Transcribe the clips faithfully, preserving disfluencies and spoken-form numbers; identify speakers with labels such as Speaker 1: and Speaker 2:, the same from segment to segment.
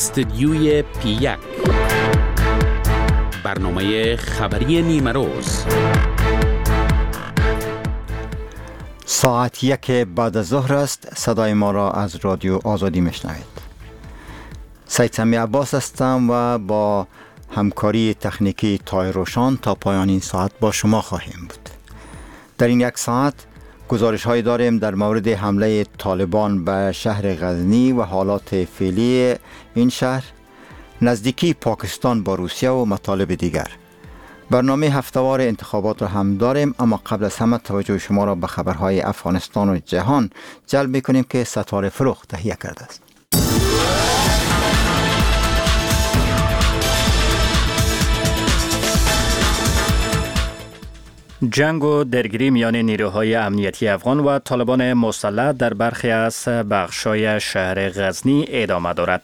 Speaker 1: استدیوی پی یک، برنامه خبری نیمه روز.
Speaker 2: ساعت یک بعد از ظهر است. صدای ما را از رادیو آزادی میشنوید. سید سمی عباس هستم و با همکاری تکنیکی تای روشان تا پایان این ساعت با شما خواهیم بود. در این یک ساعت گزارش هایی داریم در مورد حمله طالبان به شهر غزنی و حالات فعلی این شهر، نزدیکی پاکستان با روسیه و مطالب دیگر. برنامه هفته‌وار انتخابات را هم داریم، اما قبل از همه توجه شما را به خبرهای افغانستان و جهان جلب می‌کنیم که ستاره فروغ تهیه کرده است.
Speaker 3: جنگ و درگیری میان نیروهای امنیتی افغان و طالبان مسلح در برخی از بخش‌های شهر غزنی ادامه دارد.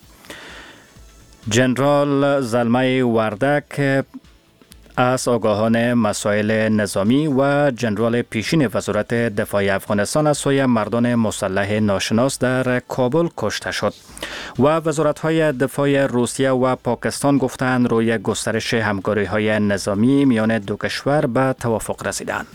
Speaker 3: جنرال زلمه وردک از آگاهان مسائل نظامی و جنرال پیشین وزارت دفاع افغانستان از سوی مردان مسلح ناشناس در کابل کشته شد و وزارت‌های دفاع روسیه و پاکستان گفتند روی گسترش همکاری‌های نظامی میان دو کشور به توافق رسیدند.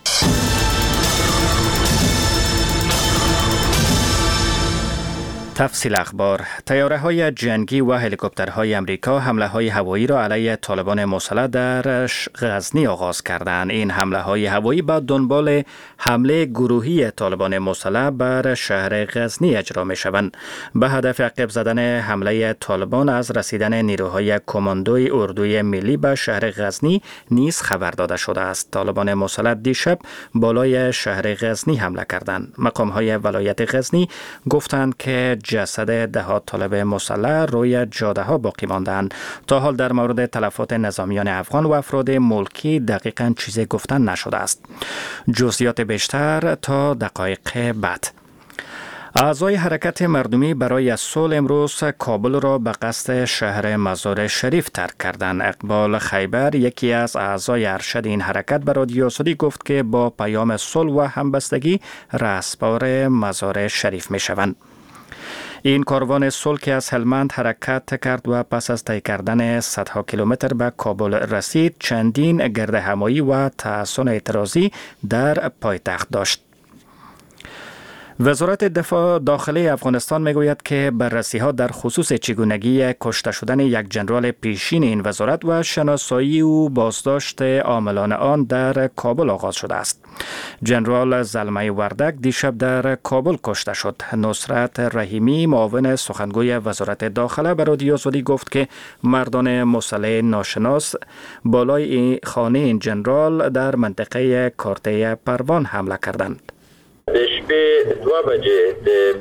Speaker 3: تفصیل اخبار. طیاره‌های جنگی و هلیکوپترهای امریکا حمله‌های هوایی را علیه طالبان مسلح در غزنی آغاز کردند. این حمله‌های هوایی به دنبال حمله گروهی طالبان مسلح بر شهر غزنی اجرا می‌شوند. به هدف عقب زدن حمله طالبان از رسیدن نیروهای کماندوی اردوی ملی به شهر غزنی نیز خبر داده شده است. طالبان مسلح دیشب بالای شهر غزنی حمله کردند. مقام‌های ولایت غزنی گفتند که جسد ده طالب مسلح روی جاده ها باقی ماندند. تا حال در مورد تلفات نظامیان افغان و افراد ملکی دقیقاً چیزی گفتن نشده است. جزئیات بیشتر تا دقایق بعد. اعضای حرکت مردمی برای صلح امروز کابل را به قصد شهر مزار شریف ترک کردند. اقبال خیبر، یکی از اعضای ارشد این حرکت، به رادیو آزادی گفت که با پیام صلح و همبستگی رهسپار مزار شریف می شوند. این کاروان صلح که از هلمند حرکت کرد و پس از طی کردن صدها کیلومتر به کابل رسید، چندین گردهمایی و تحصن اعتراضی در پایتخت داشت. وزارت دفاع داخلی افغانستان میگوید که بررسی‌ها در خصوص چگونگی کشته شدن یک جنرال پیشین این وزارت و شناسایی و بازداشت عاملان آن در کابل آغاز شده است. جنرال زلمه وردک دیشب در کابل کشته شد. نصرت رحیمی، معاون سخنگوی وزارت داخله، به رادیو آزادی گفت که مردان مسلح ناشناس بالای خانه این جنرال در منطقه کارته پروان حمله کردند.
Speaker 4: شبه دو بجه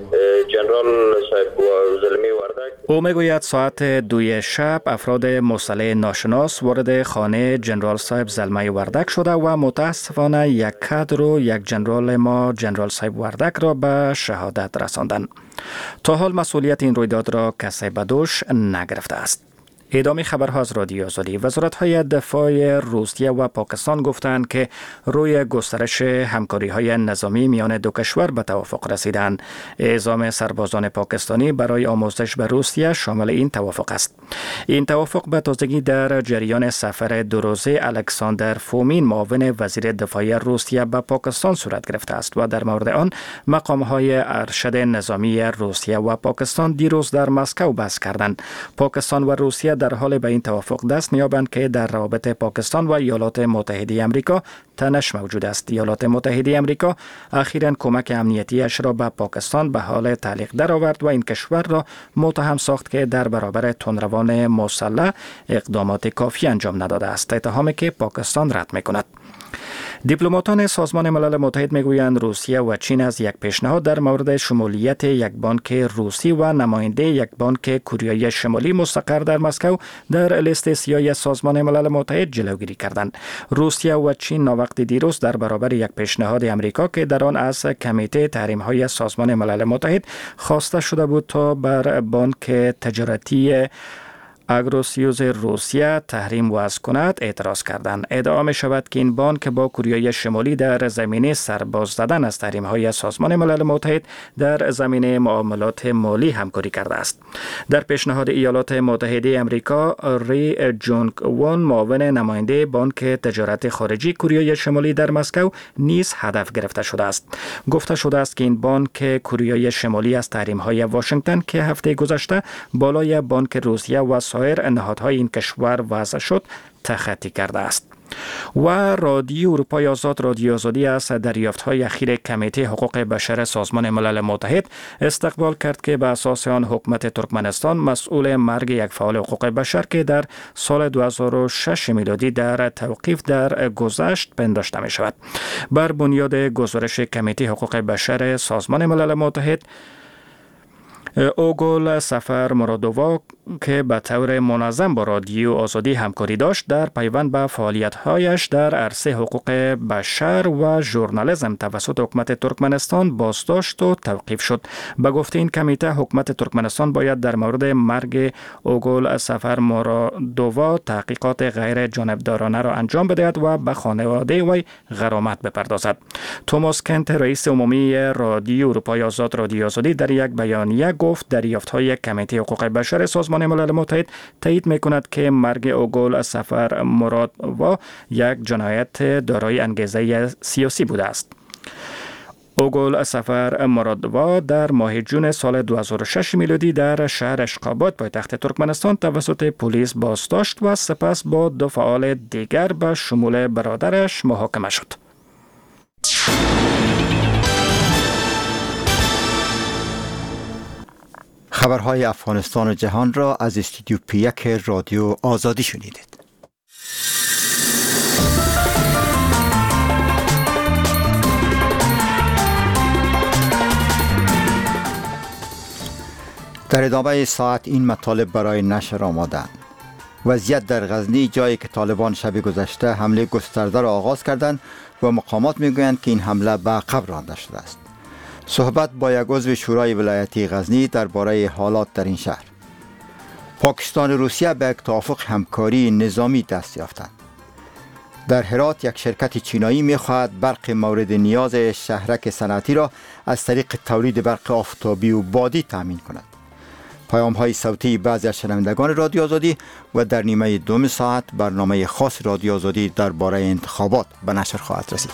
Speaker 4: جنرال صاحب و زلمه وردک،
Speaker 3: او میگوید ساعت دوی شب افراد مسلح ناشناس وارد خانه جنرال صاحب زلمه وردک شده و متاسفانه یک کادر و یک جنرال ما جنرال صاحب وردک را به شهادت رساندند. تا حال مسئولیت این رویداد را کسی به دوش نگرفته است. ادامه خبرها از رادیو آزادی. وزارت‌های دفاع روسیه و پاکستان گفتند که روی گسترش همکاری‌های نظامی میان دو کشور به توافق رسیدند. اعزام سربازان پاکستانی برای آموزش به روسیه شامل این توافق است. این توافق به تازگی در جریان سفر دو روزه الکساندر فومین، معاون وزیر دفاع روسیه، به پاکستان صورت گرفته است و در مورد آن مقام‌های ارشد نظامی روسیه و پاکستان دیروز در مسکو بحث کردند. پاکستان و روسیه در حال به این توافق دست می‌یابند که در روابط پاکستان و ایالات متحده آمریکا تنش موجود است. ایالات متحده آمریکا اخیراً کمک امنیتیش را به پاکستان به حال تعلیق درآورد و این کشور را متهم ساخت که در برابر تندروان مسلح اقدامات کافی انجام نداده است، اتهامی که پاکستان رد می‌کند. دیپلماتان سازمان ملل متحد میگویند روسیه و چین از یک پیشنهاد در مورد شمولیت یک بانک روسی و نماینده یک بانک کوریای شمالی مستقر در مسکو در لیست سیاه سازمان ملل متحد جلوگیری کردند. روسیه و چین ناوقت دیروز در برابر یک پیشنهاد امریکا که در آن از کمیته تحریم‌های سازمان ملل متحد خواسته شده بود تا بر بانک تجارتی اگروسیوز روسیه تحریم وضع کند اعتراض کردند. ادعا می شود که این بانک با کره شمالی در زمینه سرباز زدن از تحریم های سازمان ملل متحد در زمینه معاملات مالی همکاری کرده است. در پیشنهاد ایالات متحده آمریکا، ری جونگ وون، معاون نماینده بانک تجارت خارجی کره شمالی در مسکو، نیز هدف گرفته شده است. گفته شده است که این بانک کره شمالی از تحریم های واشنگتن که هفته گذشته بالای بانک روسیه و سایر نهادهای این کشور وضع شد تخطی کرده است. و رادیو اروپای آزاد رادیو آزادی از دریافت‌های اخیر کمیته حقوق بشر سازمان ملل متحد استقبال کرد که به اساس آن حکومت ترکمنستان مسئول مرگ یک فعال حقوق بشر که در سال دو هزار و شش میلادی در توقیف در گذشت پنداشته می شود. بر بنیاد گزارش کمیته حقوق بشر سازمان ملل متحد، اوگل سفر مرادووا که به طور منظم با رادیو آزادی همکاری داشت، در پیوند به فعالیت‌هایش در عرصه حقوق بشر و ژورنالیسم توسط حکومت ترکمنستان بازداشت و توقیف شد. به گفته این کمیته، حکومت ترکمنستان باید در مورد مرگ اوگل سفر مرادووا تحقیقات غیر جانبدارانه را انجام بدهد و به خانواده وی غرامت بپردازد. توماس کنت، رئیس عمومی رادیو اروپای آزاد رادیو آزادی، در یک بیانیه گفت دریافت‌های کمیته حقوق بشر سازمان ملل متحد تایید می‌کند که مرگ اوگل سفر مرادووا یک جنایت دارای انگیزه سیاسی بوده است. اوگل سفر مرادووا در ماه جون سال دو هزار و شش میلادی در شهر اشخاباد پایتخت ترکمنستان توسط پلیس بازداشت و سپس با دو فعال دیگر به شمول برادرش محاکمه شد.
Speaker 2: خبرهای افغانستان و جهان را از استودیو پی یک رادیو آزادی شنیدید. در ادامه ساعت این مطالب برای نشر آمادند. وضعیت در غزنی، جایی که طالبان شب گذشته حمله گسترده را آغاز کردند و مقامات میگویند که این حمله به عقب رانده شده است. صحبت با یک عضو شورای ولایتی غزنی درباره حالات در این شهر. پاکستان و روسیه به یک توافق همکاری نظامی دست یافتند. در هرات یک شرکت چینایی می‌خواهد برق مورد نیاز شهرک صنعتی را از طریق تولید برق آفتابی و بادی تامین کند. پیام‌های صوتی بعضی از شنوندگان رادیو آزادی و در نیمه دوم ساعت برنامه خاص رادیو آزادی درباره انتخابات به نشر خواهد رسید.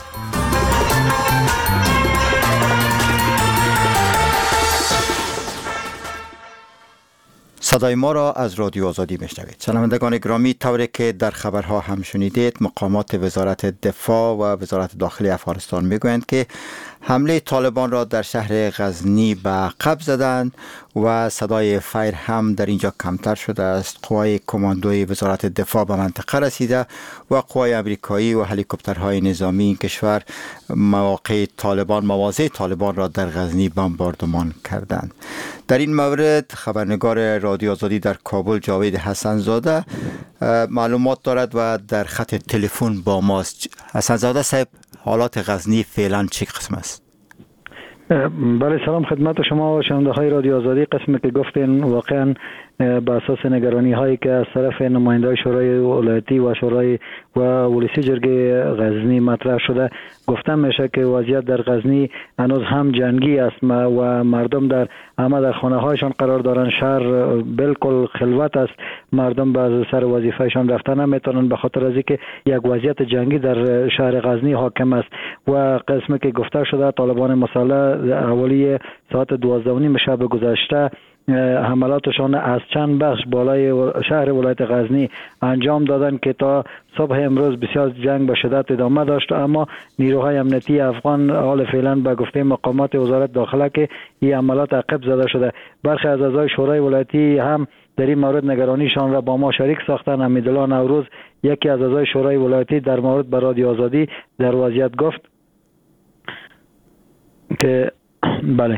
Speaker 2: صدای ما را از رادیو آزادی میشنوید. شنوندگان گرامی، طوری که در خبرها هم شنیدید، مقامات وزارت دفاع و وزارت داخلی افغانستان میگویند که حمله طالبان را در شهر غزنی به عقب زدند و صدای فایر هم در اینجا کمتر شده است. قوای کماندوی وزارت دفاع به منطقه رسیده و قوای امریکایی و هلیکوپترهای نظامی این کشور مواقع طالبان مواضع طالبان را در غزنی بمباردمان کردند. در این مورد خبرنگار رادیو آزادی در کابل جاوید حسن زاده معلومات دارد و در خط تلفن با ماست. حسن زاده صاحب، حالات غزنی فعلا چه قسم است؟
Speaker 5: بله، سلام خدمت شما و شنونده های رادیو آزادی. قسمی که گفتین واقعا به اساس نگرانی هایی که از طرف نماینده شورای ولایتی و شورای و ولسی جرگه غزنی مطرح شده گفتم میشه که وضعیت در غزنی هنوز هم جنگی است و مردم در همه در خانه هایشان قرار دارن. شهر بالکل خلوت است، مردم به سر وظیفهشان رفتن نمیتونن به خاطر از اینکه یک وضعیت جنگی در شهر غزنی حاکم است. و قسمی که گفته شده طالبان مسلح اولی ساعت دوازده و نیم شب گذشته حملاتشان از چند بخش بالای شهر ولایت غزنی انجام دادن که تا صبح امروز بسیار جنگ به شدت ادامه داشت، اما نیروهای امنیتی افغان حال فعلا به گفته مقامات وزارت داخله که این عملیات عقب زده شده. برخی از اعضای شورای ولایتی هم در این مورد نگرانیشان را با ما شریک ساختن. حمیدالله نوروز یکی از اعضای شورای ولایتی در مورد به رادیو آزادی در وضعیت گفت که بله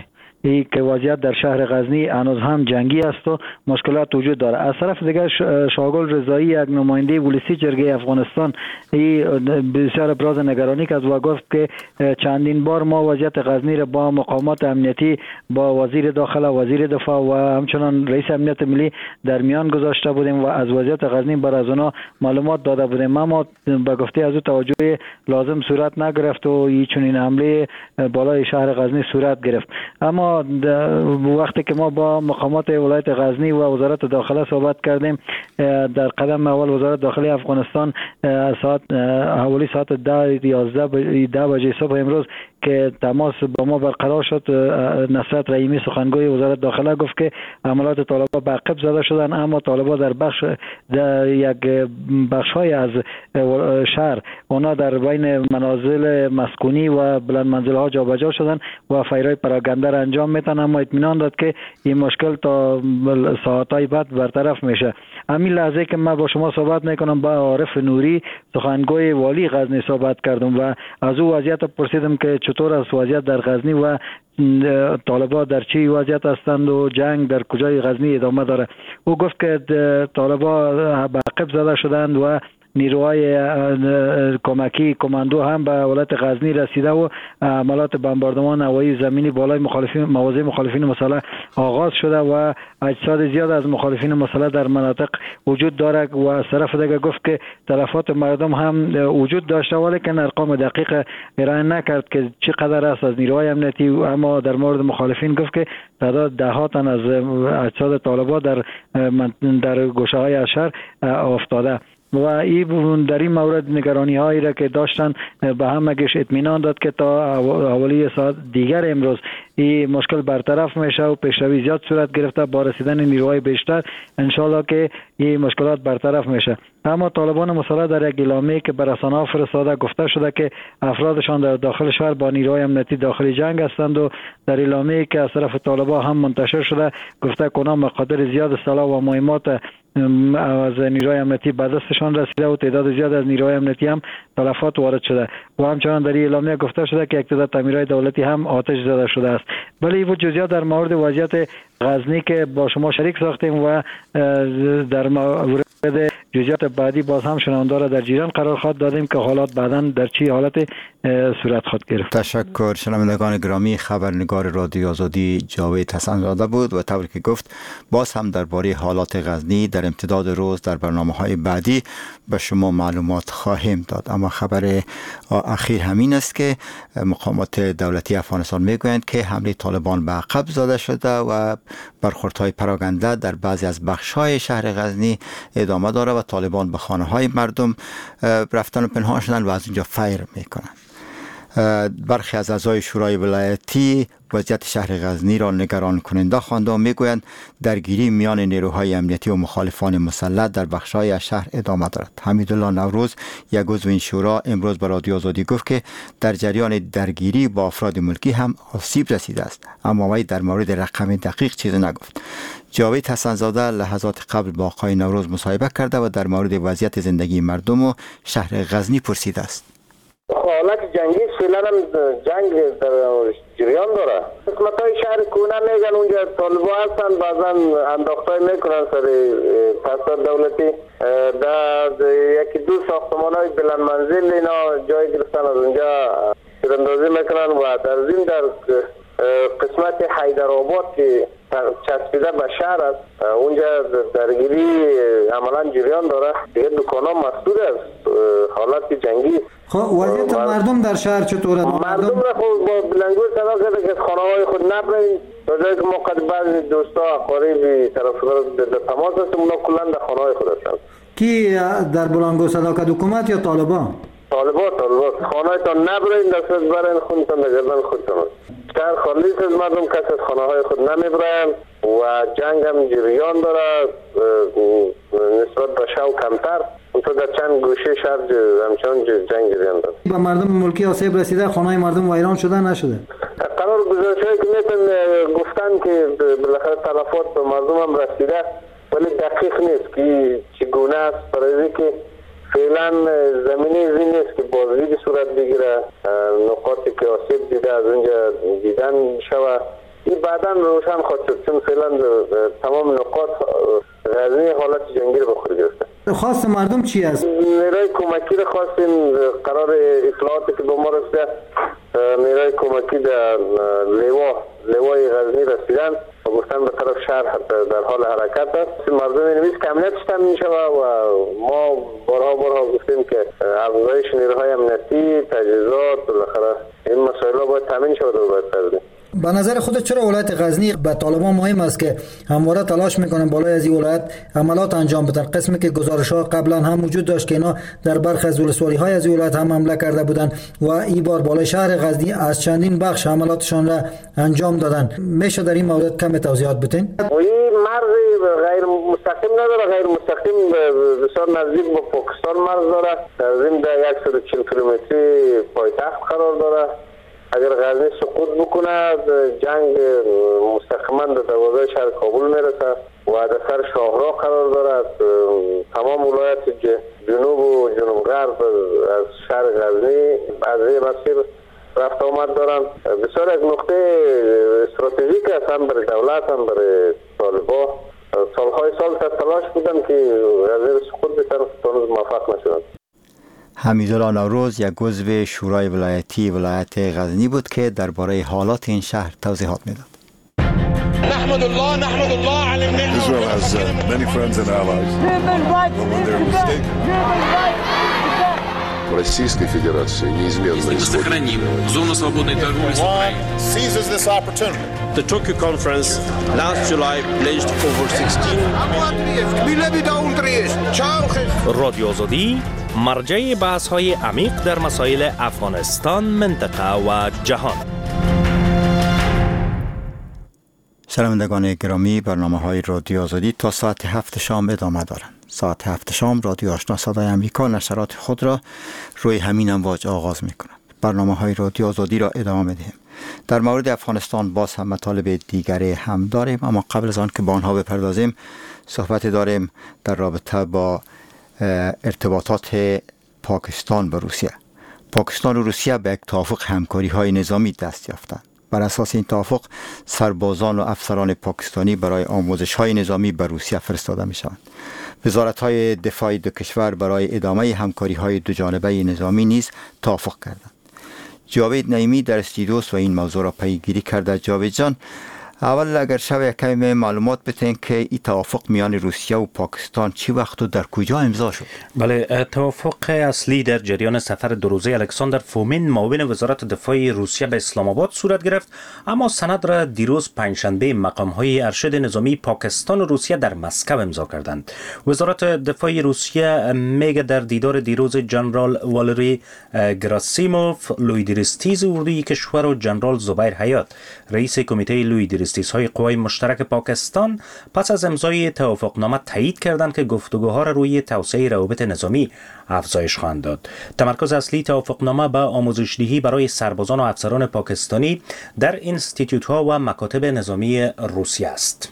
Speaker 5: ای که وضعیت در شهر غزنی هنوز هم جنگی است و مشکلات وجود داره. از طرف دیگر شاگل رضایی یک نماینده ولسی جرگه افغانستان ای بسیار ابراز نگرانی کرد و گفت که چندین بار ما وضعیت غزنی را با مقامات امنیتی، با وزیر داخله، وزیر دفاع و همچنان رئیس امنیت ملی در میان گذاشته بودیم و از وضعیت غزنی بر از اونا معلومات داده بودیم، اما به گفته از او توجه لازم صورت نگرفت و این چنین حمله بالای شهر غزنی صورت گرفت. اما وقتی که ما با مقامات ولایت غزنی و وزارت داخله صحبت کردیم، در قدم اول وزارت داخلی افغانستان ساعت حوالی ساعت ده یازده ده بجه صبح امروز که تماس با ما برقرار شد، نصرت رحیمی سخنگوی وزارت داخله گفت که عملات طالبان به عقب زده شدن، اما طالبان در بخش در یک بخش‌های از شهر اونا در بین منازل مسکونی و بلند منزل‌ها جابجا شدن و فیرای پراگنده را انجام میدن، اما اطمینان داد که این مشکل تا ساعت‌های بعد برطرف میشه. همین لحظه که من با شما صحبت میکنم با عارف نوری سخنگوی والی غزنی صحبت کردم و از او وضعیت پرسیدم که چطور است وضعیت در غزنی و طالبان در چی وضعیت هستند و جنگ در کجای غزنی ادامه داره. او گفت که طالبان به عقب زده شدند و نیروهای کمکی کماندو هم به ولایت غزنی رسیده و عملات بمباردمان هوایی زمینی بالای مخالفین مواضع مخالفین مسلح آغاز شده و اجساد زیاد از مخالفین مسلح در مناطق وجود داره و از طرف دیگه گفت که تلفات مردم هم وجود داشته ولی که ارقام دقیق ارائه نکرد که چقدر است از نیروهای امنیتی، اما در مورد مخالفین گفت که تعداد ده ها تن از اجساد طالبان در در گوشه‌های از شهر افتاده و این در این مورد نگرانی هایی را که داشتن به همگیش اطمینان داد که تا حوالی ساعت دیگر امروز این مشکل برطرف میشه و پیشروی زیاد صورت گرفته با رسیدن نیروهای بیشتر انشالله که این مشکلات برطرف میشه. اما طالبان مسلح در یک اعلامیه که به رسانه‌ها فرستاده گفته شده که افرادشان در داخل شهر با نیروهای امنیتی داخلی جنگ هستند و در اعلامیه که از طرف طالبان هم منتشر شده گفته که اونا مقادیر زیاد سلاح و مهمات از نیروهای امنیتی به دستشان رسیده و تعداد زیاد از نیروهای امنیتی هم تلفات وارد شده و همچنان در این اعلامیه گفته شده که یک تعداد تعمیرهای دولتی هم آتش زده شده است. ولی این جزئیات در مورد وضعیت غزنی که با شما شریک ساختیم و در مورد جزئیات بعدی باز هم شنوندار در جریان قرار خواهد دادیم که حالات بعداً در چی حالت صورت خواهد گرفت.
Speaker 2: تشکر. شنوندگان گرامی، خبرنگار رادیو آزادی جاوید حسن زاده بود و طوری که گفت باز هم درباره حالات غزنی در امتداد روز در برنامه‌های بعدی به شما معلومات خواهیم داد. اما خبر اخیر همین است که مقامات دولتی افغانستان میگویند که حمله طالبان به عقب زده شده و برخوردهای پراگنده در بعضی از بخش‌های شهر غزنی ادامه داره و طالبان به خانه‌های مردم رفتن و پنهان شدن و از اونجا فیر میکنند. برخی از اعضای شورای ولایتی وضعیت شهر غزنی را نگران کننده خوانده و میگویند درگیری میان نیروهای امنیتی و مخالفان مسلح در بخش‌های از شهر ادامه دارد. حمیدالله نوروز یک عضو این شورا امروز به رادیو آزادی گفت که در جریان درگیری با افراد ملکی هم آسیب رسیده است، اما وی در مورد رقم دقیق چیزی نگفت. جاوید حسن زاده لحظات قبل با آقای نوروز مصاحبه کرده و در مورد وضعیت زندگی مردم و شهر غزنی پرسیده است.
Speaker 4: حالت جنگی فعلا هم جنگ در جریان داره. قسمت‌های شهر کونه میگن اونجا طالبان هستن، بعضا انداختای میکنن سر پاسدار دولتی در یکی دو ساختمان‌های بلند منزل اینا جای گرفتن، از اونجا تیراندازی میکنن و در ضمن در قسمت حیدرآباد که چسبیده به شهر است اونجا درگیری عملا جریان داره. دیگه دکان‌ها مسدود است، حالت جنگی.
Speaker 5: خب وضعیت مردم در شهر چطوره؟
Speaker 4: مردم را خود با بلنگوی صدا کرده که خانه‌های خود نبرین، تا جایی که ما قد بعضی دوستا قریبی طرفدار در تماس هستیم اونا کلا در خانه‌های خود هستند. کی
Speaker 5: در بلنگوی صدا کرد؟ حکومت یا طالبان؟
Speaker 4: طالبان طالبان خانه‌هایتان نبرین، دست از برین خودتان در گردن خودتان است. شهر خالی است از مردم، کس از خانه‌های خود نمیبرن و جنگ هم جریان داره نسبت به شو کمتر. اونطور در چند گوشه شهر همچنان جنگ جریان داره.
Speaker 5: به مردم ملکی آسیب رسیده؟ خانه‌های مردم ویران شده نشده؟
Speaker 4: قرار گزارش‌هایی که میتون گفتن که بالاخره تلفات به مردم هم رسیده ولی دقیق نیست که چگونه است، برای که فعلا زمینه زی نیست که بازدید صورت بگیره، نقاطی که آسیب دیده از اونجا دیدن شوه این بعدا روشن خواهد شد، چون فعلا تمام نقاط غزنی حالت جنگی رو به خود گرفته.
Speaker 5: خواست مردم چی است؟
Speaker 4: نیروی کمکی رو خواستیم، قرار اطلاعاتی که به ما رسیده نیروی کمکی در لیوا لیوای غزنی رسیدن و گفتن به طرف شهر در حال حرکت است. مردم اینویز که امنیتش تامین شود و ما بارها بارها گفتیم که افزایش نیروهای امنیتی، تجهیزات، بالاخره این مسائل باید تامین شود و باید تردیم.
Speaker 5: به نظر خودت چرا ولایت غزنی به طالبان مهم است که همواره تلاش میکنن بالای از این ولایت عملات انجام بدن؟ قسمی که گزارش‌ها قبلا هم وجود داشت که اینا در برخی از ولسوالی‌های از این ولایت هم حمله کرده بودن و این بار بالای شهر غزنی از چندین بخش عملاتشان را انجام دادن. میشه در این مورد کم توضیحات بدین؟
Speaker 4: این مرز غیر مستقیم نداره، غیر مستقیم بسیار نزدیک به پاکستان مرز داره، ضمن در صد و چهل کیلومتری پایتخت قرار داره. اگر غزنی سقوط بکنه جنگ مستقیما به دروازه شهر کابل میرسه و در سر شاهراه قرار دارد. تمام ولایت جنوب و جنوب غرب از شهر غزنی از این مسیر رفت آمد دارن. بسیار از نقطه استراتژیک است، هم برای دولت هم برای طالبا. سالهای سال تلاش بودن که غزنی سقوط بتن، تونز موفق نشدن.
Speaker 2: حمیدالله نوروز یک عضو شورای ولایتی ولایت غزنی بود که درباره حالات این شهر توضیحات میداد.
Speaker 6: نحمد الله نحمد الله علی النعمة.
Speaker 7: Israel has uh, many friends and allies. When they're mistaken.
Speaker 8: Российской Федерации неизменно
Speaker 1: сохраним зону свободной торговли с Украиной.
Speaker 6: Seizes this opportunity.
Speaker 9: The Tokyo conference last July pledged over sixteen
Speaker 10: رادیو آزادی مرجع بحث‌های عمیق در مسائل افغانستان، منطقه و جهان.
Speaker 2: شنوندگان گرامی، برنامه‌های رادیو آزادی تا ساعت هفت شام ادامه دارند. ساعت هفت شام رادیو آشنا صدای امریکا نشرات خود را روی همین امواج آغاز می‌کند. برنامه‌های رادیو آزادی را ادامه می‌دهیم. در مورد افغانستان باز هم مطالب دیگری هم داریم، اما قبل از آن که به آنها بپردازیم صحبت داریم در رابطه با ارتباطات پاکستان با روسیه. پاکستان و روسیه به یک توافق همکاری‌های نظامی دست یافتند. بر اساس این توافق سربازان و افسران پاکستانی برای آموزش‌های نظامی به روسیه فرستاده می‌شوند. وزارت‌های دفاع دو کشور برای ادامه همکاری‌های دو جانبه نظامی نیز توافق کردند. جاوید نعیمی در استودیو و این موضوع را پیگیری کرده. جاوید جان، اول اگر شما یک کمی معلومات بتین که این توافق میان روسیه و پاکستان چی وقت و در کجا امضا شد؟
Speaker 3: بله، توافق اصلی در جریان سفر دو روزه الکساندر فومین معاون وزارت دفاع روسیه به اسلام آباد صورت گرفت، اما سند را دیروز پنجشنبه مقام‌های ارشد نظامی پاکستان و روسیه در مسکو امضا کردند. وزارت دفاع روسیه میگه در دیدار دیروز جنرال والری گراسیموف، لویدریستیز اردوی کشور و جنرال زبیر حیات، رئیس کمیته لویدریستیز های قوای مشترک پاکستان، پس از امضای توافقنامه تایید کردند که گفتگوها را روی توسعه روابط نظامی افزایش خواهند داد. تمرکز اصلی توافقنامه به آموزش‌دهی برای سربازان و افسران پاکستانی در اینستیتوت‌ها و مکاتب نظامی روسیه است.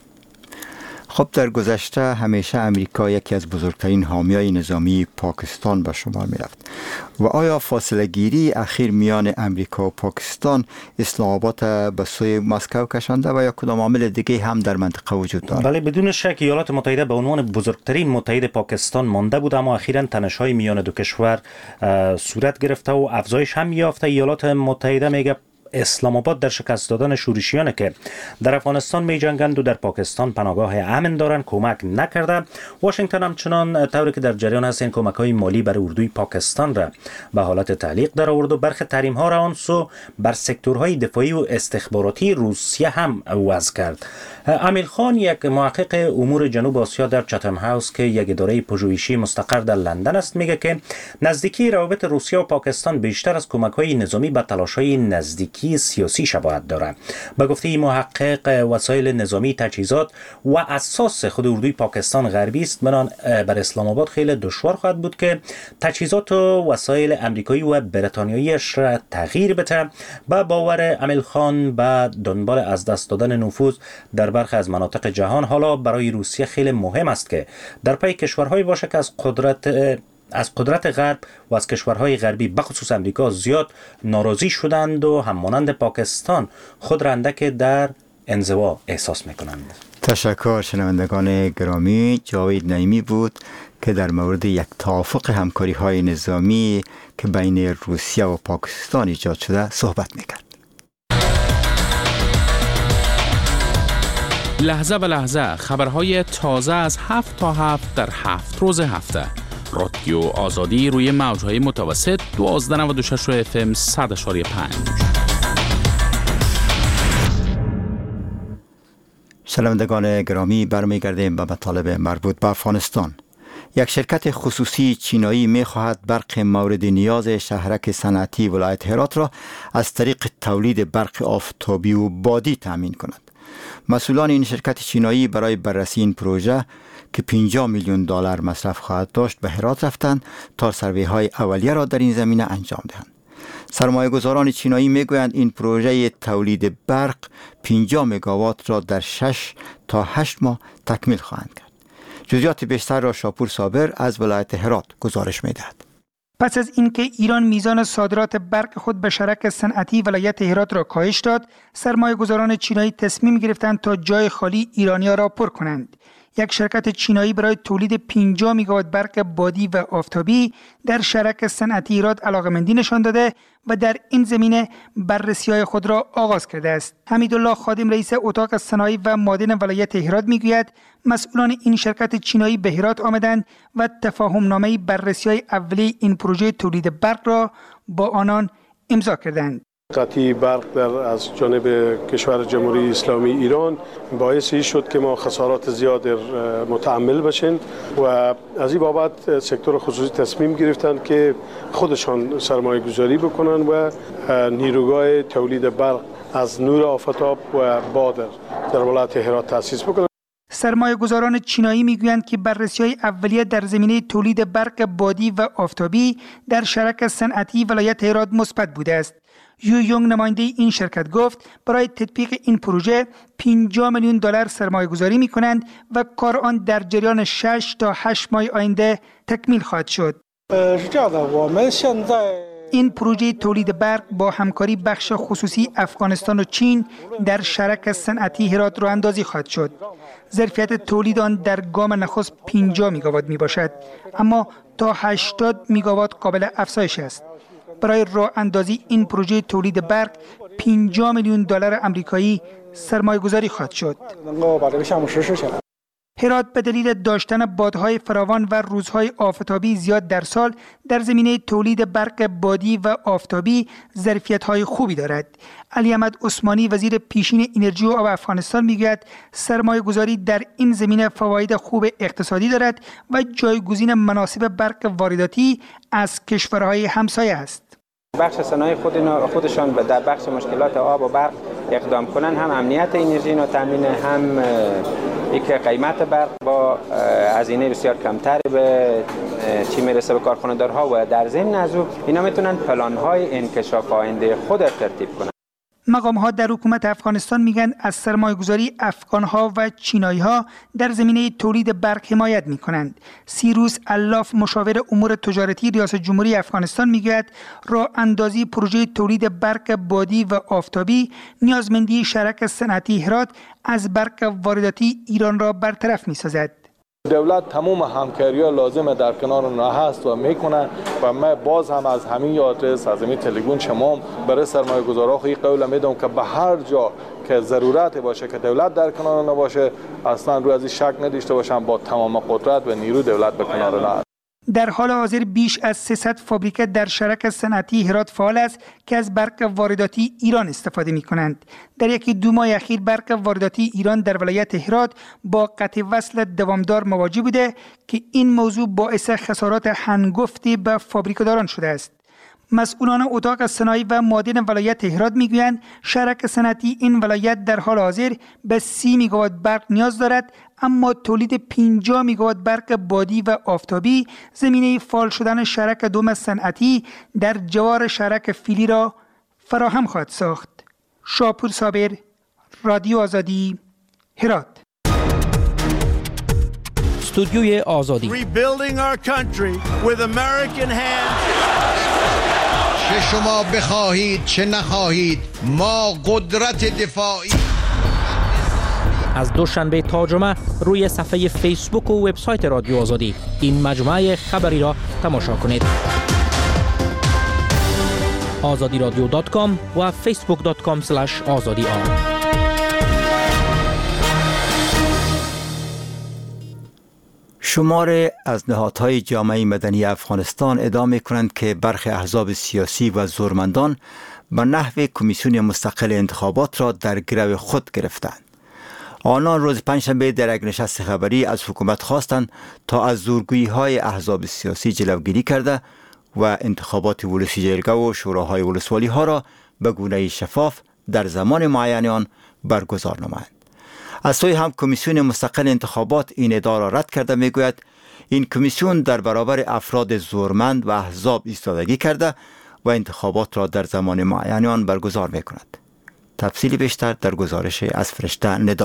Speaker 2: خب در گذشته همیشه امریکا یکی از بزرگترین حامیای نظامی پاکستان به شمار می رفت و آیا فاصله گیری اخیر میان امریکا و پاکستان اسلام آباد به سوی مسکو کشانده و یا کدام عامل دیگه هم در منطقه وجود دارد؟
Speaker 3: بله، بدون شک ایالات متحده به عنوان بزرگترین متحد پاکستان مانده بود، اما اخیراً تنش‌های میان دو کشور صورت گرفته و افزایش هم یافته. ایالات متحده میگه اسلام آباد در شکست دادن شورشیان که در افغانستان می جنگند و در پاکستان پناهگاه امن دارند کمک نکرده. واشنگتن همچنان طوری که در جریان هست این کمک های مالی برای اردوی پاکستان را به حالت تعلیق در آورد و برخی تحریم ها را آن سو بر سکتورهای دفاعی و استخباراتی روسیه هم وضع کرد. امیل خان، یک محقق امور جنوب آسیا در چاتم هاوس که یک اداره پژوهشی مستقر در لندن است، میگه که نزدیکی روابط روسیه و پاکستان بیشتر از کمک های نظامی به تلاش های نزدیکی سیاسی شباهت دارد. به گفته این محقق، وسایل نظامی، تجهیزات و اساس خود اردوی پاکستان غربی است، بنان بر اسلام آباد خیلی دشوار خواهد بود که تجهیزات و وسایل امریکایی و بریتانیاییش را تغییر بده. با باور امیل خان به دنبال از دست دادن نفوذ در برخی از مناطق جهان، حالا برای روسیه خیلی مهم است که در پی کشورهایی باشه که از قدرت از قدرت غرب و از کشورهای غربی بخصوص امریکا زیاد ناراضی شدند و هم مانند پاکستان خود را اندک در
Speaker 11: انزوا احساس میکنند.
Speaker 2: تشکر. شنوندگان گرامی، جاوید نعیمی بود که در مورد یک توافق همکاری های نظامی که بین روسیه و پاکستان ایجاد شده صحبت میکرد.
Speaker 1: لحظه به لحظه خبرهای تازه از هفت تا هفت در هفت روز هفته. رادیو آزادی روی موجهای متوسط دوازده نود و شش اف ام صد و پنج.
Speaker 2: شنوندگان گرامی، برمیگردیم به مطالب مربوط به افغانستان. یک شرکت خصوصی چینایی می خواهد برق مورد نیاز شهرک صنعتی ولایت هرات را از طریق تولید برق آفتابی و بادی تأمین کند. مسئولان این شرکت چینایی برای بررسی این پروژه که پنجاه میلیون دلار مصرف خواهد داشت به هرات رفتند تا سروی های اولیه را در این زمینه انجام دهند. سرمایه گذاران چینایی می گویند این پروژه تولید برق پنجاه مگاوات را در شش تا هشت ماه تکمیل خواهند کرد. جزئیات بیشتر را شاپور صابر از ولایت هرات گزارش می دهد.
Speaker 12: پس از اینکه ایران میزان صادرات برق خود به شرک صنعتی ولایت هرات را کاهش داد، سرمایه گذاران چینایی تصمیم گرفتند تا جای خالی ایرانیا را پر کنند. یک شرکت چینایی برای تولید پنجاه مگاوات برق بادی و آفتابی در شرک صنعتی هرات علاقه‌مندی نشان داده و در این زمینه بررسی‌های خود را آغاز کرده است. حمیدالله خادم رئیس اتاق صنایع و معادن ولایت هرات میگوید مسئولان این شرکت چینایی به هرات آمدند و تفاهم‌نامه بررسی‌های اولیه این پروژه تولید برق را با آنان امضا کردند.
Speaker 13: قطعی برق در از جانب کشور جمهوری اسلامی ایران باعث شد که ما خسارات زیاد متحمل بشیم و از این بابت سکتور خصوصی تصمیم گرفتند که خودشان سرمایه گذاری بکنند و نیروگاه تولید برق از نور آفتاب و باد در ولایت هرات تأسیس بکنند.
Speaker 12: سرمایه گذاران چینایی میگویند که بررسی‌های اولیه در زمینه تولید برق بادی و آفتابی در شرک صنعتی ولایت هرات مثبت بوده است. یو یونگ نماینده این شرکت گفت برای تطبیق این پروژه پنجاه میلیون دلار سرمایه گذاری می کنند و کار آن در جریان شش تا هشت ماه آینده تکمیل خواهد شد. این پروژه تولید برق با همکاری بخش خصوصی افغانستان و چین در شرک صنعتی هرات راه اندازی خواهد شد. ظرفیت تولید آن در گام نخست پنجاه مگاوات می باشد، اما تا هشتاد مگاوات قابل افزایش است. برای راه اندازی این پروژه تولید برق پنجاه میلیون دلار آمریکایی سرمایه گذاری خواهد شد. هرات به دلیل داشتن بادهای فراوان و روزهای آفتابی زیاد در سال در زمینه تولید برق بادی و آفتابی ظرفیت‌های خوبی دارد. علی احمد عثمانی وزیر پیشین انرژی و آب افغانستان میگوید سرمایه گذاری در این زمینه فواید خوب اقتصادی دارد و جایگزین مناسب برق وارداتی از کشورهای همسایه است.
Speaker 14: بخش صنایع خودشان در بخش مشکلات آب و برق اقدام کنند، هم امنیت انرژی را تامین، هم اینکه قیمت برق با هزینه بسیار کمتر به چی میرسه به کارخانه‌دارها و در ضمن از او اینا میتونن پلان‌های انکشاف آینده خود ترتیب کنند.
Speaker 12: مقام‌ها در حکومت افغانستان میگن از سرمایه‌گذاری افغان‌ها و چینایی‌ها در زمینه تولید برق حمایت می‌کنند. سیروس الاف مشاور امور تجارتی ریاست جمهوری افغانستان میگوید راه اندازی پروژه تولید برق بادی و آفتابی نیازمندی شرک صنعتی هرات از برق وارداتی ایران را برطرف می‌سازد.
Speaker 15: دولت تمام همکاری ها لازمه در کنار اونها هست و میکنه و من باز هم از همین آدرس از همین تلگون شما برای سرمایه گذارا خیلی قول میدم که به هر جا که ضرورت باشه که دولت در کنار اونها باشه اصلا روی از این شک نداشته باشن با تمام قدرت و نیرو دولت به کنار اونها.
Speaker 12: در حال حاضر بیش از سیصد فابریکه در شرک صنعتی هرات فعال است که از برق وارداتی ایران استفاده می کنند. در یکی دو ماه اخیر برق وارداتی ایران در ولایت هرات با قطع وصل دوامدار مواجه بوده که این موضوع باعث خسارات هنگفتی به فابریکه‌داران شده است. مسئولان اتاق صنایع و معادن ولایت هرات میگویند شرک صنعتی این ولایت در حال حاضر به سی میگاوات برق نیاز دارد، اما تولید پنجاه میگاوات برق بادی و آفتابی زمینه فعال شدن شرک دوم صنعتی در جوار شرک فیلی را فراهم خواهد ساخت. شاپور صابر، رادیو آزادی، هرات.
Speaker 10: استودیوی آزادی.
Speaker 6: Rebuilding our country with American hands.
Speaker 16: چه شما بخواهید چه نخواهید ما قدرت دفاعی
Speaker 3: از دوشنبه تا جمعه روی صفحه فیسبوک و وبسایت رادیو آزادی این مجموعه خبری را تماشا کنید. آزادی رادیو دات کام و فیسبوک دات کام اسلش آزادی آر.
Speaker 2: شمار از نهادهای جامعه مدنی افغانستان ادعا می‌کنند که برخی احزاب سیاسی و زورمندان به نحو کمیسیون مستقل انتخابات را در گرو خود گرفتند. آنان روز پنجشنبه در یک نشست خبری از حکومت خواستند تا از زورگویی‌های احزاب سیاسی جلوگیری کرده و انتخابات ولسی جرگه و شوراهای ولسوالی ها را به گونه شفاف در زمان معین آن برگزار نمایند. از سوی هم کمیسیون مستقل انتخابات این ادعا را رد کرده میگوید این کمیسیون در برابر افراد زورمند و احزاب ایستادگی کرده و انتخابات را در زمان معین آن برگزار میکند. تفصیلی بیشتر در گزارش از فرشته ندا.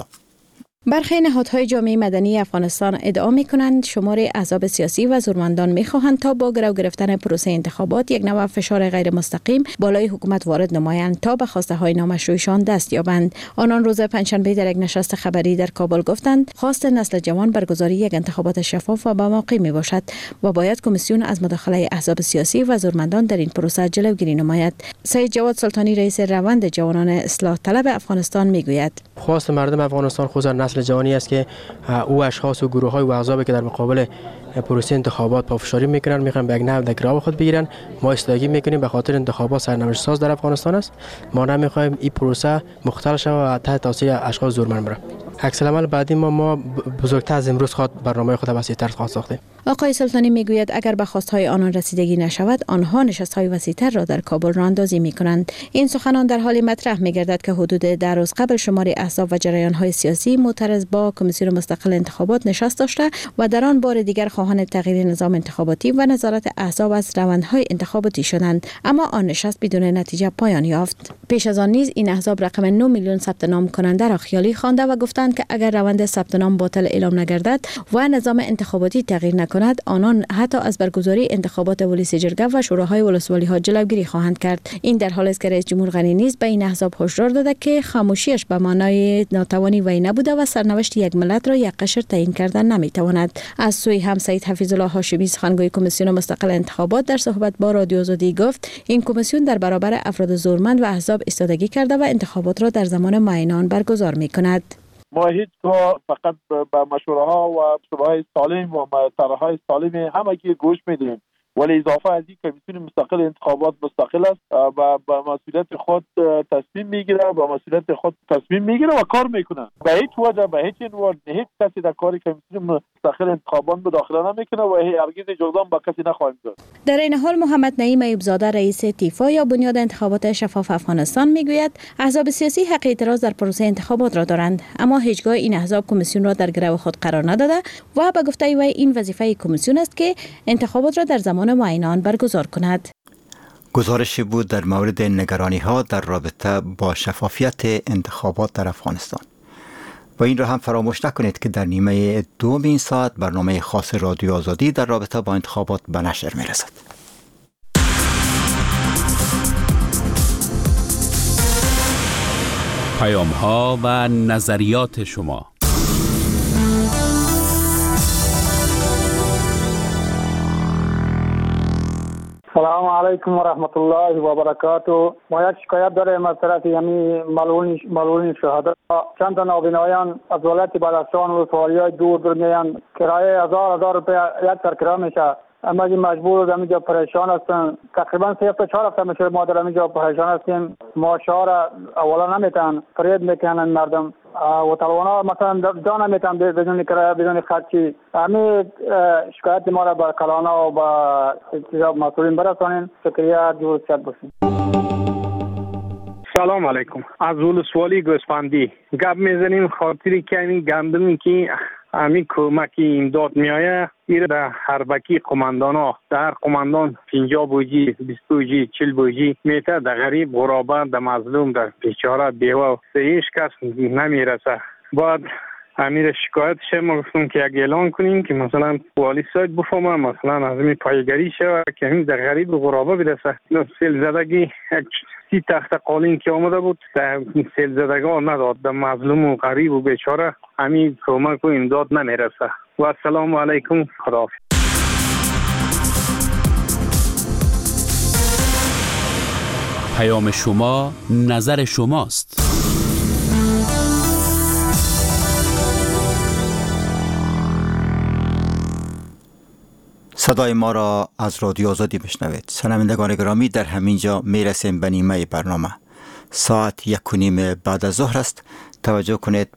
Speaker 17: برخی نهادهای جامعه مدنی افغانستان ادعا می‌کنند شمار احزاب سیاسی و زورمندان می‌خواهند تا با گرو گرفتن پروسه انتخابات یک نوع فشار غیر مستقیم بالای حکومت وارد نمایند تا به خواسته‌های نامشروعشان دست یابند. آنان روز پنجشنبه در یک نشست خبری در کابل گفتند خواست نسل جوان برگزاری یک انتخابات شفاف و با موقع میباشد و باید کمیسیون از مداخله احزاب سیاسی و زورمندان در این پروسه جلوگیری نماید. سید جواد سلطانی رئیس روند جوانان اصلاح طلب افغانستان میگوید
Speaker 18: خواست مردم افغانستان خصوصا نسل جوانی است که او اشخاص و گروه‌های و احزابی که در مقابل پروسه انتخابات پافشاری میکنن میخوان به یک نحو در گرو خود بگیرن. ما ایستادگی میکنیم به خاطر انتخابات سرنوشت ساز در افغانستان است. ما نمیخوایم این پروسه مختل شود و تحت تاثیر اشخاص زورمند بره. عکس العمل بعدی ما ما بزرگتر از امروز خود برنامه خود وسیع‌تر خواهد ساختیم.
Speaker 17: آقای سلطانی میگوید اگر به خواستهای آنان رسیدگی نشود آنها نشست‌های وسیع‌تر را در کابل راه‌اندازی میکنند. این سخنان در حال مطرح میگردد که حدود ده روز قبل شمار احزاب و جریان‌های سیاسی معترض با کمیسیون مستقل انتخابات نشست داشته و در آن بار دیگر خواهان تغییر نظام انتخاباتی و نظارت احزاب از روندهای انتخاباتی شدند، اما آن نشست بدون نتیجه پایان یافت. پیش از آن نیز این احزاب رقم نه میلیون ثبت نام کننده را خیالی خوانده و گفتند که اگر روند ثبت نام باطل اعلام نگردد و نظام انتخاباتی تغییر نکند آنان حتی از برگزاری انتخابات ولسی جرگه و شوراهای ولسوالی ها جلوگیری خواهند کرد. این در حالی است که رئیس جمهور غنی نیز به این احزاب هشدار داده که خاموشیش به معنای ناتوانی وی نبوده و سرنوشت یک ملت را یک قشر تعیین کردن نمیتواند. از سوی هم سید حفیظ الله هاشمی سخنگوی کمیسیون مستقل انتخابات در صحبت با رادیو آزادی گفت این کمیسیون در برابر افراد زورمند و احزاب ایستادگی کرده و انتخابات را در زمان معین برگزار می‌کند.
Speaker 19: ما هیچ گاه فقط به مشوره ها و شورای سالم و طرح های سالم همگی گوش میدیم، ولی اضافه از این کمیسیون مستقل انتخابات مستقل است و با مسئولیت خود تصمیم میگیره با مسئولیت خود تصمیم میگیره و کار میکنه. به هیچ وجه به هیچ عنوان هیچ کسی در کار کمیسیون مستقل انتخابات مداخله نمیکنه و هرگز اجازه با کسی نخواهیم داد.
Speaker 17: در این حال محمد نعیم ایوبزاده رئیس تیفا یا بنیاد انتخابات شفاف افغانستان میگوید احزاب سیاسی حق اعتراض در پروسه انتخابات را دارند، اما هیچگاه این احزاب کمیسیون را در گرو خود قرار نداده و به گفته وی این وظیفه کمیسیون است که انتخابات را در زمان معین برگزار کند.
Speaker 2: گزارشی بود در مورد نگرانی ها در رابطه با شفافیت انتخابات در افغانستان. و این را هم فراموش نکنید که در نیمه دوم این ساعت برنامه خاص رادیو آزادی در رابطه با انتخابات به نشر می رسد.
Speaker 1: پیام ها و نظریات شما.
Speaker 20: سلام علیکم و رحمت الله و برکاته. ما یک شکایت داریم از طرف یعنی ملعون ملعون شهدا. چند تا نابینایان از ولایت بدخشان و ولایت‌های دور دور میان، کرایه هزار هزار روپیه یک سر کرایه میشه. اما این مجبور از اینجا پریشان هستن. تقریبا سه تا چهار هفته میشه ما در اینجا پریشان هستیم. ما شهر اولا نمیتن فرید میکنن مردم و طلبانا مثلا جا نمیتن بدون کرایه بدون خرچی. همین شکایت ما را به کلانا و به مسئولین برسانین. شکریه جور شد باشین.
Speaker 21: سلام علیکم. از ولسوالی گوسفندی گپ میزنیم خاطری که این گندمی که همین کمکی امداد میایه ایره در هربکی قماندان ها در قماندان پنجاه بوجی بیست بوجی چل بوجی میته در غریب غرابت در مظلوم در بیچاره بیوه و هیچ کس نمیرسه. بعد امیر شکایتش ما گفتم که یک اعلان کنیم که مثلا والی سایت بفهمه مثلا از این پایگری شود که همین در غریب و غرابه برسه. سیل زدگی یک سی تخت قالین که آمده بود در سیل زدگاه نداد در مظلوم و غریب و بیچاره همین کمک و امداد نمیرسه. و السلام علیکم. خداحافظ.
Speaker 1: پیام شما نظر شماست.
Speaker 2: صدای ما را از رادیو آزادی بشنوید. شنوندگان گرامی، در همین جا میرسیم به نیمه برنامه. ساعت یک و نیم بعد از ظهر است. توجه کنید